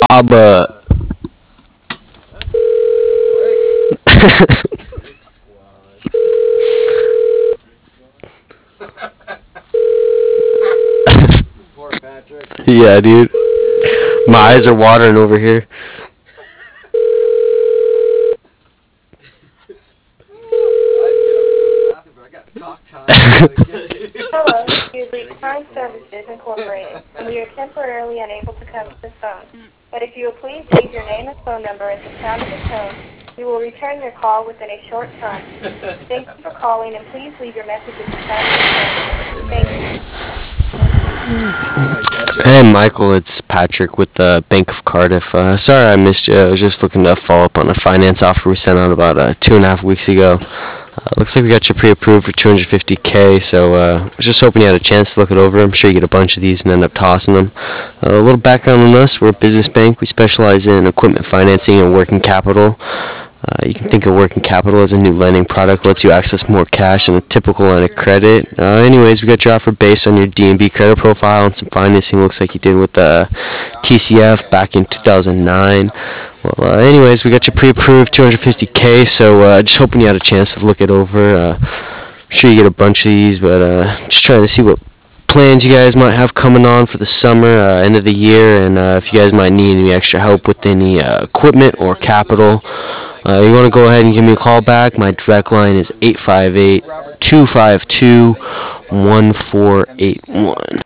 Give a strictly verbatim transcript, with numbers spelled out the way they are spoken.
Abba. Poor Patrick. Yeah, dude. My eyes are watering over here. I'd get up to go to the bathroom, but I got talk time. I gotta get it. Hello, this is Prime Services Incorporated, and we are temporarily unable to cover this phone. But if you will please leave your name and phone number at the sound of the tone, we will return your call within a short time. Thank you for calling, and please leave your message at the sound of the tone. Thank you. Hey, Michael, it's Patrick with the Bank of Cardiff. Uh, sorry I missed you. I was just looking to follow up on a finance offer we sent out about uh, two and a half weeks ago. Uh, looks like we got you pre-approved for two hundred fifty K, so uh, I was just hoping you had a chance to look it over. I'm sure you get a bunch of these and end up tossing them. Uh, a little background on us. We're a business bank. We specialize in equipment financing and working capital. Uh, you can think of working capital as a new lending product, lets you access more cash than a typical line of credit. Uh, anyways, we got your offer based on your D and B credit profile and some financing looks like you did with uh, T C F back in two thousand nine. Well, uh, anyways, we got you pre-approved two hundred fifty K, so uh, just hoping you had a chance to look it over. Uh, I'm sure you get a bunch of these, but uh, just trying to see what plans you guys might have coming on for the summer, uh, end of the year, and uh, if you guys might need any extra help with any uh, equipment or capital. Uh, you want to go ahead and give me a call back. My direct line is eight five eight, two five two, one four eight one.